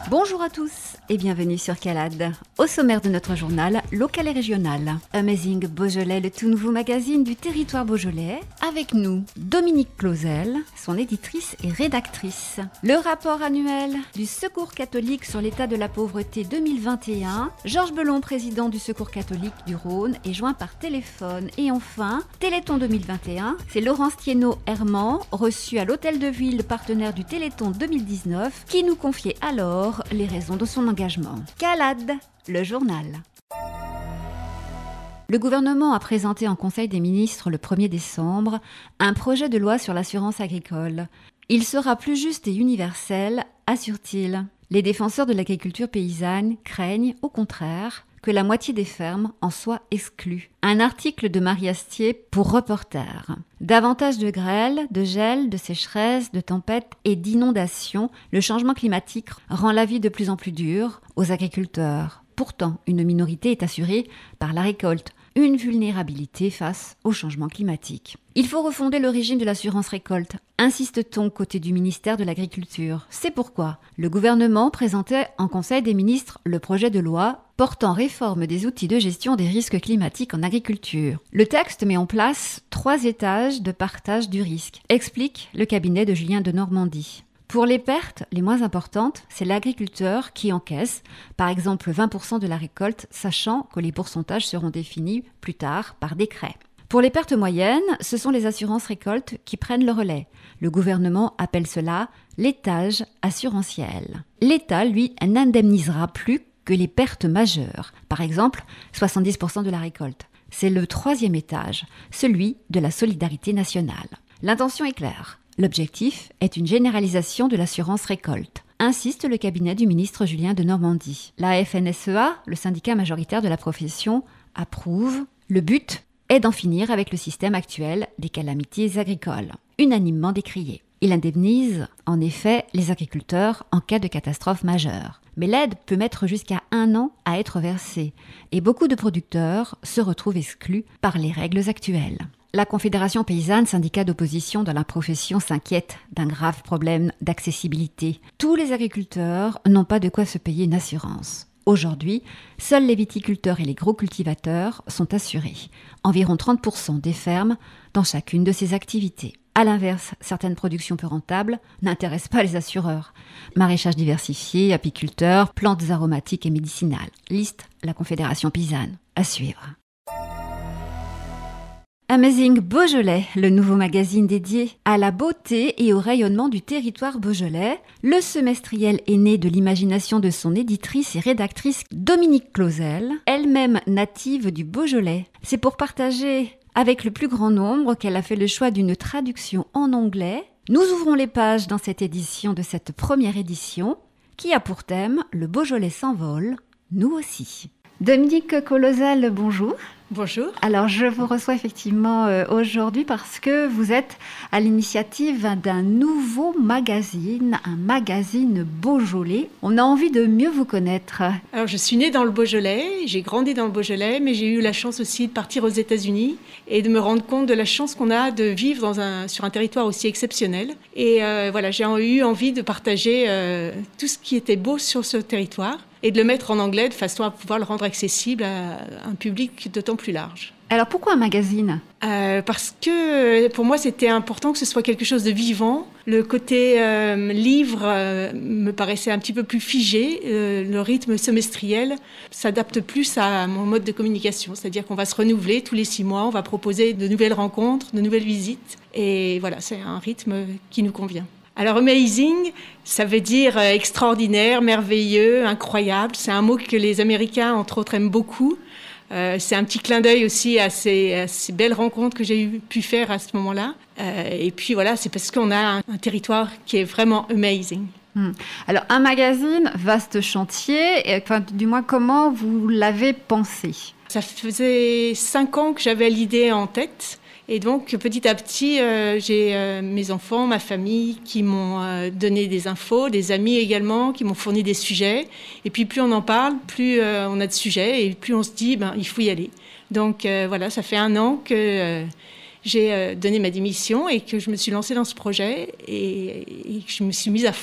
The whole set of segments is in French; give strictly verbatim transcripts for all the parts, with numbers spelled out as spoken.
Bonjour à tous et bienvenue sur Calade. Au sommaire de notre journal local et régional, Amazing Beaujolais, le tout nouveau magazine du territoire beaujolais. Avec nous, Dominique Clausel, son éditrice et rédactrice. Le rapport annuel du Secours catholique sur l'état de la pauvreté deux mille vingt et un. Georges Belon, président du Secours catholique du Rhône, est joint par téléphone. Et enfin, Téléthon deux mille vingt et un, c'est Laurence Thienot-Herman, reçue à l'Hôtel de Ville, partenaire du Téléthon deux mille dix-neuf, qui nous confiait alors les raisons de son engagement. Calade, le journal. Le gouvernement a présenté en Conseil des ministres le premier décembre un projet de loi sur l'assurance agricole. Il sera plus juste et universel, assure-t-il. Les défenseurs de l'agriculture paysanne craignent, au contraire, que la moitié des fermes en soient exclues. Un article de Marie Astier pour Reporter. Davantage de grêle, de gel, de sécheresse, de tempêtes et d'inondations, le changement climatique rend la vie de plus en plus dure aux agriculteurs. Pourtant, une minorité est assurée par la récolte, une vulnérabilité face au changement climatique. Il faut refonder le régime de l'assurance récolte, insiste-t-on côté du ministère de l'Agriculture. C'est pourquoi le gouvernement présentait en Conseil des ministres le projet de loi portant réforme des outils de gestion des risques climatiques en agriculture. Le texte met en place trois étages de partage du risque, explique le cabinet de Julien de Normandie. Pour les pertes les moins importantes, c'est l'agriculteur qui encaisse, par exemple vingt pour cent de la récolte, sachant que les pourcentages seront définis plus tard par décret. Pour les pertes moyennes, ce sont les assurances récoltes qui prennent le relais. Le gouvernement appelle cela l'étage assurantiel. L'État, lui, n'indemnisera plus que les pertes majeures, par exemple soixante-dix pour cent de la récolte. C'est le troisième étage, celui de la solidarité nationale. L'intention est claire. L'objectif est une généralisation de l'assurance récolte, insiste le cabinet du ministre Julien de Normandie. La F N S E A, le syndicat majoritaire de la profession, approuve. Le but est d'en finir avec le système actuel des calamités agricoles, unanimement décrié. Il indemnise, en effet, les agriculteurs en cas de catastrophe majeure. Mais l'aide peut mettre jusqu'à un an à être versée, et beaucoup de producteurs se retrouvent exclus par les règles actuelles. La Confédération paysanne, syndicat d'opposition dans la profession, s'inquiète d'un grave problème d'accessibilité. Tous les agriculteurs n'ont pas de quoi se payer une assurance. Aujourd'hui, seuls les viticulteurs et les gros cultivateurs sont assurés. Environ trente pour cent des fermes dans chacune de ces activités. A l'inverse, certaines productions peu rentables n'intéressent pas les assureurs. Maraîchage diversifié, apiculteurs, plantes aromatiques et médicinales. Liste la Confédération paysanne. À suivre. Amazing Beaujolais, le nouveau magazine dédié à la beauté et au rayonnement du territoire beaujolais. Le semestriel est né de l'imagination de son éditrice et rédactrice Dominique Clausel, elle-même native du Beaujolais. C'est pour partager avec le plus grand nombre qu'elle a fait le choix d'une traduction en anglais. Nous ouvrons les pages dans cette édition de cette première édition qui a pour thème « Le Beaujolais s'envole, nous aussi ». Dominique Clausel, bonjour. Bonjour. Alors, je vous reçois effectivement euh, aujourd'hui parce que vous êtes à l'initiative d'un nouveau magazine, un magazine Beaujolais. On a envie de mieux vous connaître. Alors, je suis née dans le Beaujolais, j'ai grandi dans le Beaujolais, mais j'ai eu la chance aussi de partir aux États-Unis et de me rendre compte de la chance qu'on a de vivre dans un, sur un territoire aussi exceptionnel. Et euh, voilà, j'ai eu envie de partager euh, tout ce qui était beau sur ce territoire et de le mettre en anglais de façon à pouvoir le rendre accessible à un public d'autant plus large. Alors pourquoi un magazine ? euh, Parce que pour moi c'était important que ce soit quelque chose de vivant. Le côté euh, livre euh, me paraissait un petit peu plus figé. Euh, le rythme semestriel s'adapte plus à mon mode de communication. C'est-à-dire qu'on va se renouveler tous les six mois, on va proposer de nouvelles rencontres, de nouvelles visites. Et voilà, c'est un rythme qui nous convient. Alors, amazing, ça veut dire extraordinaire, merveilleux, incroyable. C'est un mot que les Américains, entre autres, aiment beaucoup. Euh, c'est un petit clin d'œil aussi à ces, à ces belles rencontres que j'ai eu, pu faire à ce moment-là. Euh, et puis voilà, c'est parce qu'on a un, un territoire qui est vraiment amazing. Hum. Alors, un magazine, vaste chantier. Et, enfin, du moins, comment vous l'avez pensé ? Ça faisait cinq ans que j'avais l'idée en tête. Et donc, petit à petit, euh, j'ai euh, mes enfants, ma famille qui m'ont euh, donné des infos, des amis également qui m'ont fourni des sujets. Et puis, plus on en parle, plus euh, on a de sujets et plus on se dit, ben, il faut y aller. Donc, euh, voilà, ça fait un an que euh, j'ai euh, donné ma démission et que je me suis lancée dans ce projet et, et que je me suis mise à fond.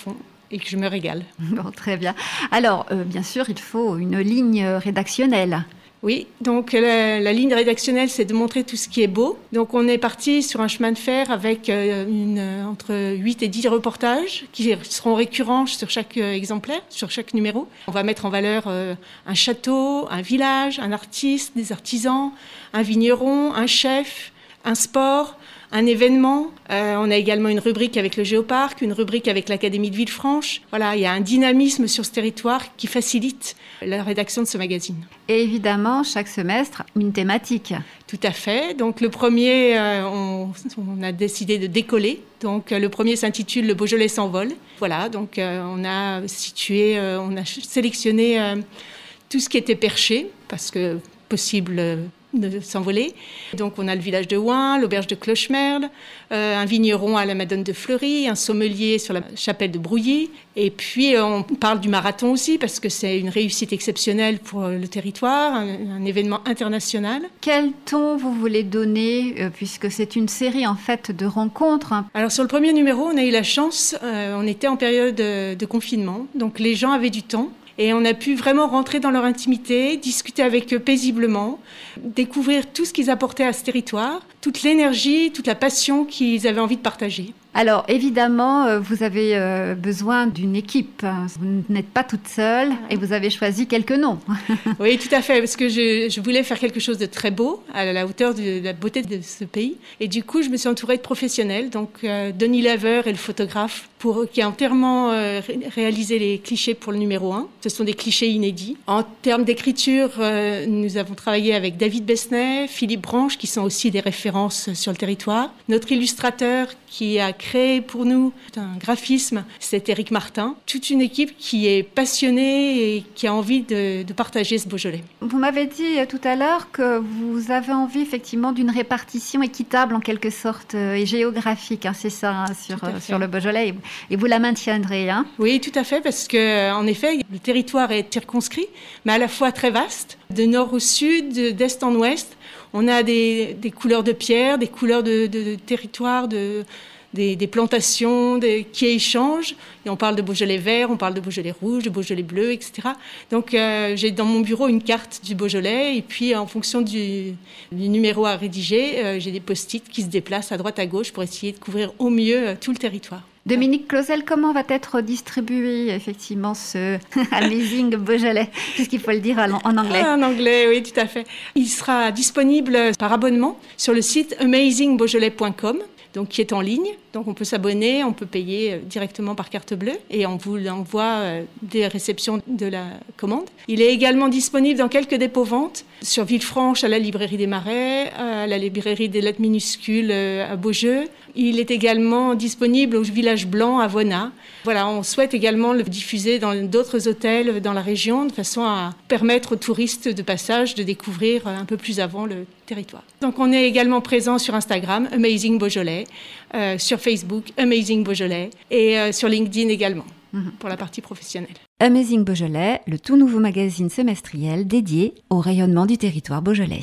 et que je me régale. Bon, très bien. Alors, euh, bien sûr, il faut une ligne rédactionnelle. Oui, donc la, la ligne rédactionnelle, c'est de montrer tout ce qui est beau. Donc on est parti sur un chemin de fer avec euh, une, entre huit et dix reportages qui seront récurrents sur chaque euh, exemplaire, sur chaque numéro. On va mettre en valeur euh, un château, un village, un artiste, des artisans, un vigneron, un chef, un sport, un événement. Euh, on a également une rubrique avec le Géoparc, une rubrique avec l'Académie de Villefranche. Voilà, il y a un dynamisme sur ce territoire qui facilite la rédaction de ce magazine. Et évidemment, chaque semestre, une thématique. Tout à fait. Donc le premier, euh, on, on a décidé de décoller. Donc euh, le premier s'intitule « Le Beaujolais s'envole ». Voilà, donc euh, on a situé, euh, on a sélectionné euh, tout ce qui était perché, parce que possible... Euh, de s'envoler. Donc on a le village de Ouin, l'auberge de Clochemerle, euh, un vigneron à la Madone de Fleury, un sommelier sur la chapelle de Brouilly. Et puis on parle du marathon aussi parce que c'est une réussite exceptionnelle pour le territoire, un, un événement international. Quel ton vous voulez donner euh, puisque c'est une série en fait de rencontres? Alors sur le premier numéro, on a eu la chance, euh, on était en période de, de confinement, donc les gens avaient du temps. Et on a pu vraiment rentrer dans leur intimité, discuter avec eux paisiblement, découvrir tout ce qu'ils apportaient à ce territoire, toute l'énergie, toute la passion qu'ils avaient envie de partager. Alors, évidemment, vous avez besoin d'une équipe. Vous n'êtes pas toute seule et vous avez choisi quelques noms. Oui, tout à fait, parce que je, je voulais faire quelque chose de très beau, à la hauteur de la beauté de ce pays. Et du coup, je me suis entourée de professionnels, donc euh, Denis Laveur est le photographe, pour, qui a entièrement euh, réalisé les clichés pour le numéro un. Ce sont des clichés inédits. En termes d'écriture, euh, nous avons travaillé avec David Besnay, Philippe Branche, qui sont aussi des références sur le territoire. Notre illustrateur qui a créé pour nous un graphisme, c'est Éric Martin. Toute une équipe qui est passionnée et qui a envie de, de partager ce Beaujolais. Vous m'avez dit tout à l'heure que vous avez envie effectivement d'une répartition équitable en quelque sorte et géographique, hein, c'est ça, hein, sur, sur le Beaujolais, et vous la maintiendrez. Hein. Oui, tout à fait, parce qu'en effet, le territoire est circonscrit, mais à la fois très vaste, de nord au sud, d'est en ouest. On a des, des couleurs de pierre, des couleurs de, de, de territoire, de, des, des plantations des, qui échangent. Et on parle de Beaujolais vert, on parle de Beaujolais rouge, de Beaujolais bleu, et cetera. Donc euh, j'ai dans mon bureau une carte du Beaujolais et puis en fonction du, du numéro à rédiger, euh, j'ai des post-it qui se déplacent à droite à gauche pour essayer de couvrir au mieux euh, tout le territoire. Dominique Clausel, comment va être distribué effectivement ce Amazing Beaujolais, puisqu'il faut le dire en anglais? Ah, en anglais, oui, tout à fait. Il sera disponible par abonnement sur le site amazing beaujolais point com, donc qui est en ligne. Donc on peut s'abonner, on peut payer directement par carte bleue et on vous l'envoie des réceptions de la commande. Il est également disponible dans quelques dépôts-ventes sur Villefranche à la librairie des Marais, à la librairie des lettres minuscules à Beaujeu. Il est également disponible au Village Blanc à Vona. Voilà, on souhaite également le diffuser dans d'autres hôtels dans la région de façon à permettre aux touristes de passage de découvrir un peu plus avant le territoire. Donc on est également présent sur Instagram, Amazing Beaujolais, euh, sur Facebook, Amazing Beaujolais, et euh, sur LinkedIn également, mmh. pour la partie professionnelle. Amazing Beaujolais, le tout nouveau magazine semestriel dédié au rayonnement du territoire beaujolais.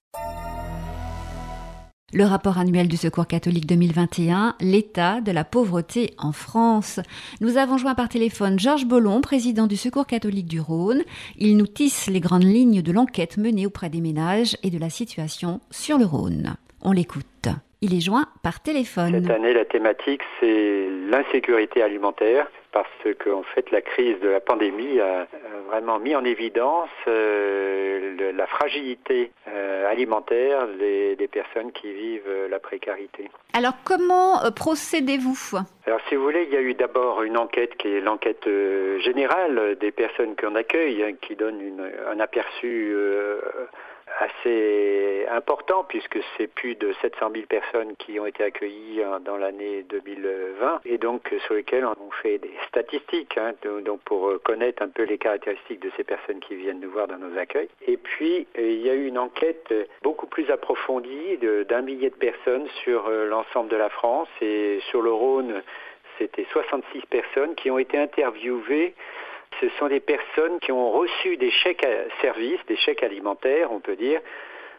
Le rapport annuel du Secours catholique deux mille vingt et un, l'état de la pauvreté en France. Nous avons joint par téléphone Georges Bollon, président du Secours catholique du Rhône. Il nous tisse les grandes lignes de l'enquête menée auprès des ménages et de la situation sur le Rhône. On l'écoute. Il est joint par téléphone. Cette année, la thématique, c'est l'insécurité alimentaire, parce qu'en fait, la crise de la pandémie a vraiment mis en évidence euh, le, la fragilité euh, alimentaire des, des personnes qui vivent euh, la précarité. Alors, comment euh, procédez-vous ? Alors, si vous voulez, il y a eu d'abord une enquête qui est l'enquête euh, générale des personnes qu'on accueille, hein, qui donne une, un aperçu euh, assez important, puisque c'est plus de sept cent mille personnes qui ont été accueillies dans l'année deux mille vingt, et donc sur lesquelles on fait des statistiques, hein, donc pour connaître un peu les caractéristiques de ces personnes qui viennent nous voir dans nos accueils. Et puis, il y a eu une enquête beaucoup plus approfondie de, d'un millier de personnes sur l'ensemble de la France, et sur le Rhône, c'était soixante-six personnes qui ont été interviewées. Ce sont des personnes qui ont reçu des chèques à services, des chèques alimentaires, on peut dire,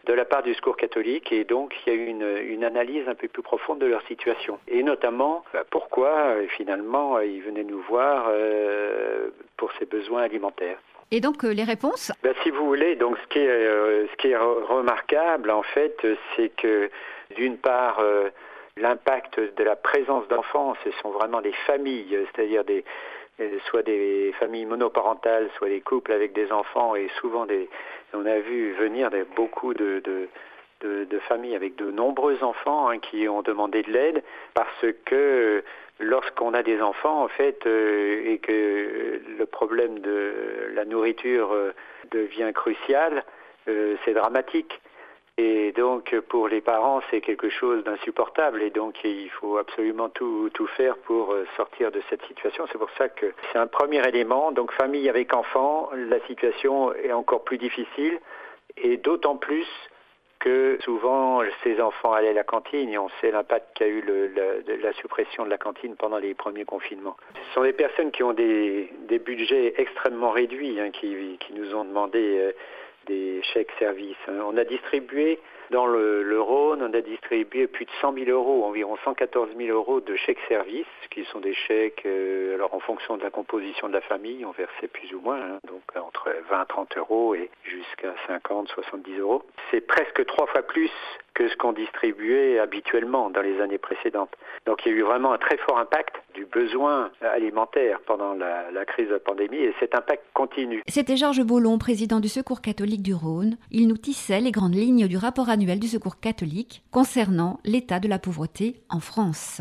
de la part du Secours catholique, et donc il y a eu une, une analyse un peu plus profonde de leur situation. Et notamment, bah, pourquoi euh, finalement ils venaient nous voir euh, pour ces besoins alimentaires. Et donc euh, les réponses ? Ben, si vous voulez, donc ce qui est, euh, ce qui est re- remarquable en fait, c'est que d'une part, euh, l'impact de la présence d'enfants, ce sont vraiment des familles, c'est-à-dire des, soit des familles monoparentales, soit des couples avec des enfants, et souvent des, on a vu venir des, beaucoup de, de, de, de familles avec de nombreux enfants hein, qui ont demandé de l'aide, parce que lorsqu'on a des enfants, en fait, euh, et que le problème de la nourriture euh, devient crucial, euh, c'est dramatique. Et donc, pour les parents, c'est quelque chose d'insupportable. Et donc, il faut absolument tout, tout faire pour sortir de cette situation. C'est pour ça que c'est un premier élément. Donc, famille avec enfants, la situation est encore plus difficile. Et d'autant plus que souvent, ces enfants allaient à la cantine. Et on sait l'impact qu'a eu le, la, la suppression de la cantine pendant les premiers confinements. Ce sont des personnes qui ont des, des budgets extrêmement réduits, hein, qui, qui nous ont demandé... Euh, des chèques services. On a distribué dans le, le Rhône, on a distribué plus de cent mille euros, environ cent quatorze mille euros de chèques services, qui sont des chèques, euh, alors en fonction de la composition de la famille, on versait plus ou moins, hein, donc entre vingt à trente euros et jusqu'à cinquante à soixante-dix euros. C'est presque trois fois plus que ce qu'on distribuait habituellement dans les années précédentes. Donc il y a eu vraiment un très fort impact du besoin alimentaire pendant la, la crise de la pandémie, et cet impact continue. C'était Georges Bollon, président du Secours catholique du Rhône. Il nous tissait les grandes lignes du rapport annuel du Secours catholique concernant l'état de la pauvreté en France.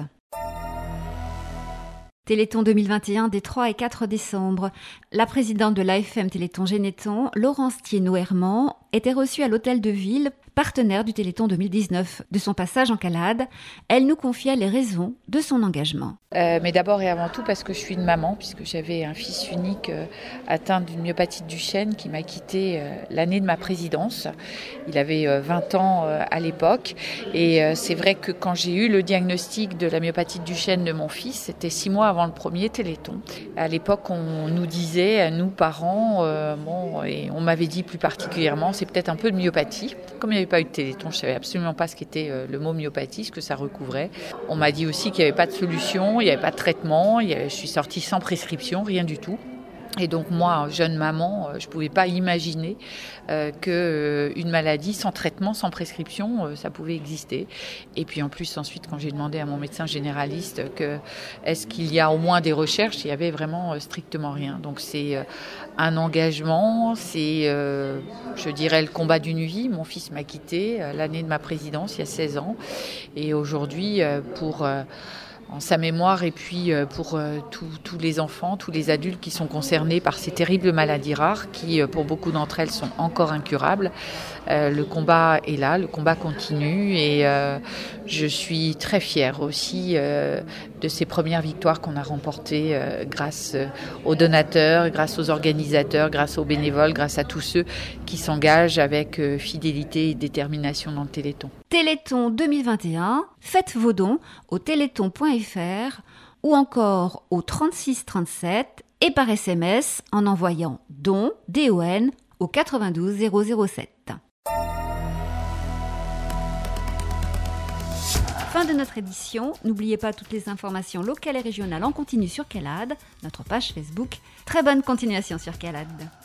Téléthon deux mille vingt et un des trois et quatre décembre. La présidente de l'A F M Téléthon Généthon, Laurence Thiénot-Herman, était reçue à l'Hôtel de Ville, partenaire du Téléthon deux mille dix-neuf. De son passage en Calade, elle nous confiait les raisons de son engagement. Euh, mais d'abord et avant tout parce que je suis une maman, puisque j'avais un fils unique euh, atteint d'une myopathe du chêne qui m'a quitté euh, l'année de ma présidence. Il avait euh, vingt ans euh, à l'époque, et euh, c'est vrai que quand j'ai eu le diagnostic de la myopathie du chêne de mon fils, c'était six mois avant le premier Téléthon. À l'époque, on nous disait, à nous parents, euh, bon, et on m'avait dit plus particulièrement, c'est peut-être un peu de myopathie. Comme il n'y avait pas eu de Téléthon, je ne savais absolument pas ce qu'était euh, le mot myopathie, ce que ça recouvrait. On m'a dit aussi qu'il n'y avait pas de solution, il n'y avait pas de traitement, il y avait, je suis sortie sans prescription, rien du tout. Et donc moi, jeune maman, je ne pouvais pas imaginer euh, qu'une euh, maladie sans traitement, sans prescription, euh, ça pouvait exister. Et puis en plus, ensuite, quand j'ai demandé à mon médecin généraliste que est-ce qu'il y a au moins des recherches, il n'y avait vraiment euh, strictement rien. Donc c'est euh, un engagement, c'est, euh, je dirais, le combat d'une vie. Mon fils m'a quitté euh, l'année de ma présidence, il y a seize ans. Et aujourd'hui, euh, pour... Euh, en sa mémoire, et puis pour tous les enfants, tous les adultes qui sont concernés par ces terribles maladies rares qui, pour beaucoup d'entre elles, sont encore incurables. Euh, le combat est là, le combat continue, et euh, je suis très fière aussi euh, de ces premières victoires qu'on a remportées euh, grâce aux donateurs, grâce aux organisateurs, grâce aux bénévoles, grâce à tous ceux qui s'engagent avec euh, fidélité et détermination dans le Téléthon. Téléthon deux mille vingt et un, faites vos dons au téléthon point f r ou encore au trente-six trente-sept et par S M S en envoyant don, D O N, au quatre-vingt-douze zéro zéro sept. Fin de notre édition. N'oubliez pas toutes les informations locales et régionales en continu sur Calade, notre page Facebook. Très bonne continuation sur Calade.